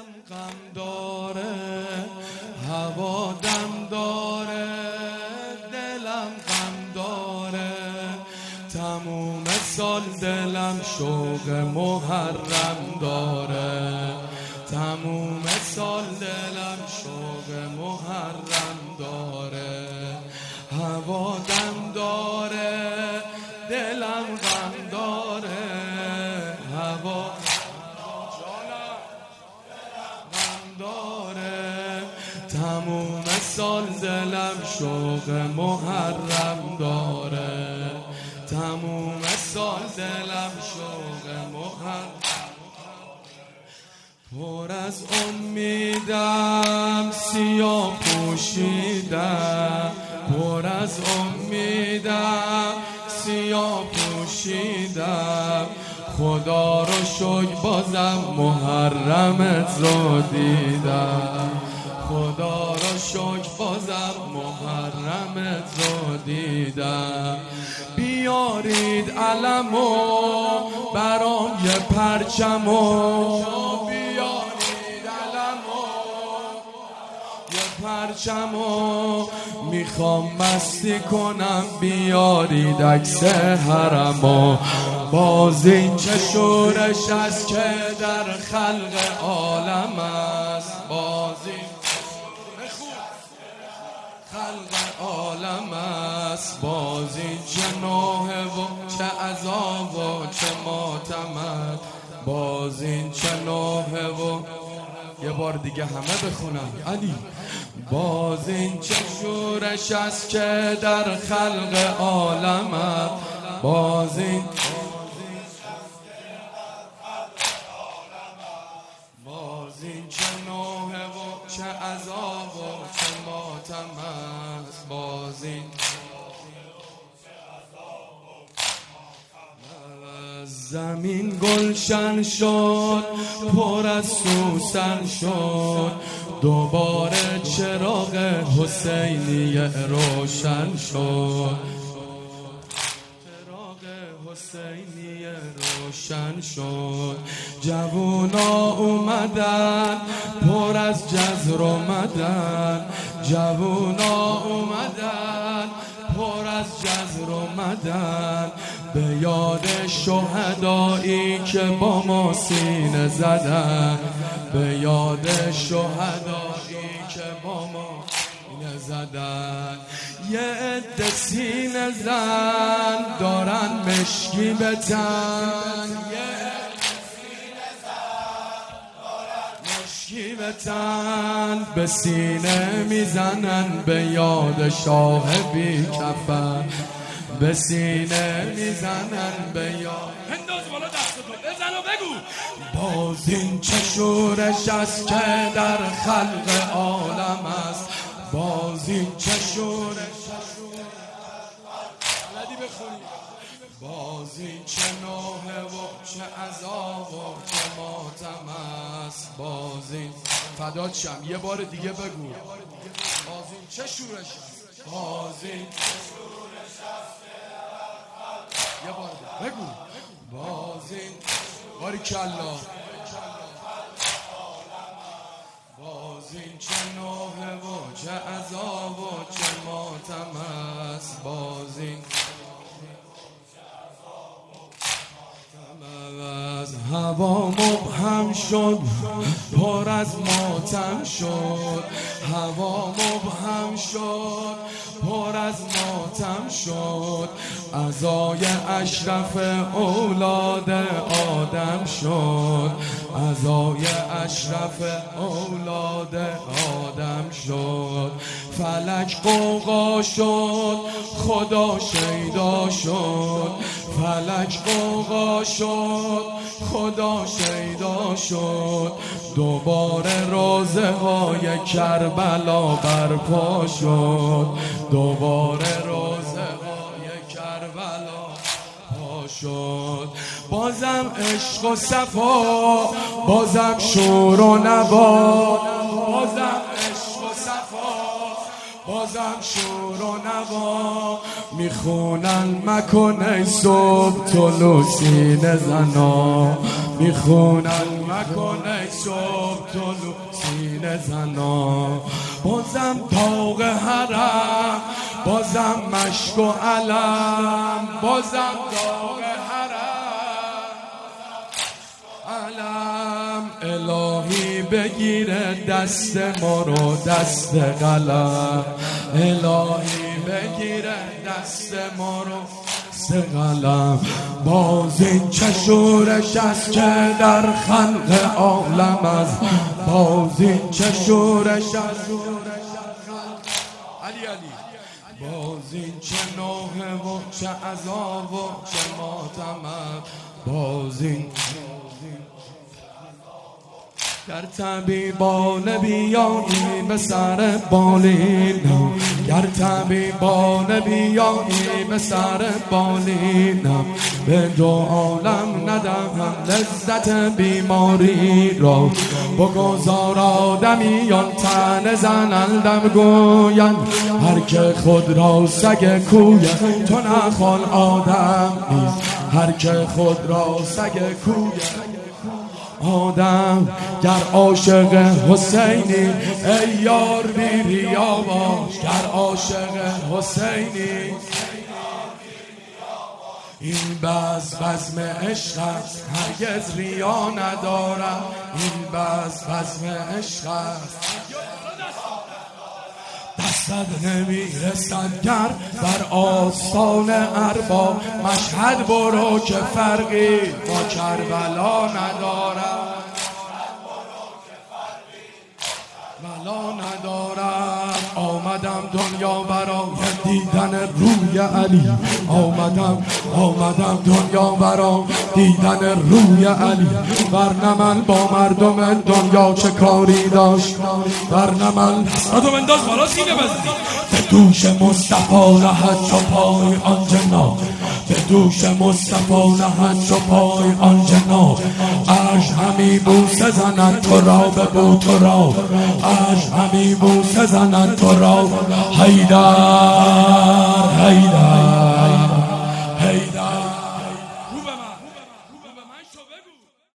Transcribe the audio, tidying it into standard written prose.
دلم غم داره، هوا دم داره، دلم غم داره. تموم سال دلم شوق محرم داره، تموم سال دلم شوق محرم داره. هوا دم داره، دلم غم داره، هوا غم داره. تموم سال دلم شوق محرم داره، تموم سال دلم شوق محرم. پر از امیدم سیاه پوشیدم، پر از امیدم سیاه پوشیدم. خدا رو شکر بازم محرمت رو دیدم، خدا رو شکر بازم محرمت رو دیدم. بیارید علمو برام یه پرچمو، بیارید علمو یه پرچمو. میخوام مستی کنم، بیارید عکس حرمو. باز این چه شورش است که در خلق عالم است، باز این خلق عالم است. باز این چه نوحه و چه عذاب و چه ماتم است، باز این چه نوحه و یه بار دیگه همه بخونم علی. باز این چه شورش است که در خلق عالم است، باز این باز این چه نوحه و چه عذاب و چه ماتم است. باز این زمین گلشن شد، پر از سوسن شد. دوباره چراغ حسینی روشن شد، چراغ حسینی روشن شد. جوونا اومدن، پر از جذر اومدن. جوونا اومدن، پر از جذر اومدن. به یاد شهدایی که با ما سینه زدن، به یاد شهدایی که با ما سینه زدن. یه عده سینه زن دارن مشکی به تن، به تن به سینه میزنن به یاد شاه بی کفن، به سینه میزنن به یاد. انداز بالا دستتو بزن و بگو. باز این چه شورش است که در خلق عالم است، باز این چه شورش باز این چه نوحه و چه عذاب و چه ماتم است. باز این فدات شم یه بار دیگه بگو. باز این چه شورش است، باز این یه بار دیگه بگو. باز این باریکالله. باز این چه نوحه و چه عذاب و چه ماتم است. باز این هوا مبهم شد، پر از ماتم شد. هوا مبهم شد، پر از ماتم شد. عزای اشرف اولاد آدم شد، عزای اشرف اولاد آدم شد. فلک غوغا شد، خدا شیدا شد. فلک غوغا شد، خدا شیدا شد. دوباره روزه های کربلا برپا شد، دوباره روزه های کربلا پا شد. بازم عشق و صفا، بازم شور و نوا. بازم عشق و صفا، بازم شور و نوا. میخونن مکنه صبح طلوع سینه زنا، میخونن مکنه صبح طلوع سینه زنا، بازم داغ حرم، بازم مشک و علم، بازم داغ علم. الهی بگیره دست ما رو دست قلم، الهی بگیره دست ما رو دست قلم. باز این چه شورش است که در خلق عالم است، باز این چه شورش است علی علی، باز این چه نوحه و چه عذاب و چه ماتم است، باز این گر طبیبان بیایی به سر بالینم، گر طبیبان بیایی به سر بالینم، به دو عالم ندهم لذت بیماری را. بگذار آدمیان طعنه زنندم گویند، هر که خود را سگ کوی تو نخوان آدم نیست، هر که خود را سگ کوی آدم. گر عاشق حسینی ای یار بی ریا باش، گر عاشق حسینی این بزم عشق است هرگز ریا ندارم، این بزم عشق است دستت نمیرسد گر بر آستان ارباب. مشهد برو که فرقی با کربلا ندارم، بلا ندارم. آمدم دنیا برای دیدن روی علی، آمدم دنیا برای دیدن روی علی. ورنه من با مردم دنیا چه کاری داشت، ورنه من تو انداز بالا سینه بزنی به دوش مصطفی نهد چو پای آن جناب، به دوش مصطفی نهد چو پای آن جناب. عرش همی بوسه زند تو را به بو تو را، عرش همی بوسه زند تو را. حیدر